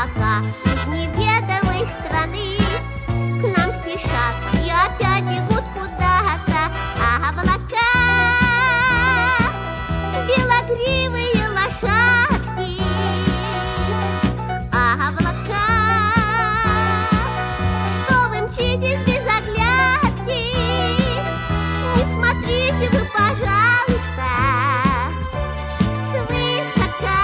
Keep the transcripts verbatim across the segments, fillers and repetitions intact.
облака из неведомой страны к нам спешат и опять бегут куда-то, а облака белогривые лошадки, а облака, что вы мчитесь без оглядки, не смотрите вы, пожалуйста, свысока,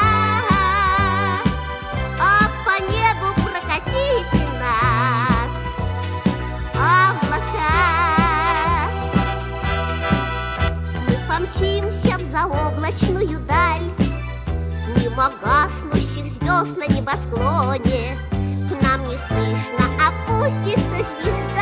а по небу прокатите нас, облака. Мы помчимся в заоблачную даль, мимо гаснущих звезд на небосклоне. К нам неслышно опустится звезда.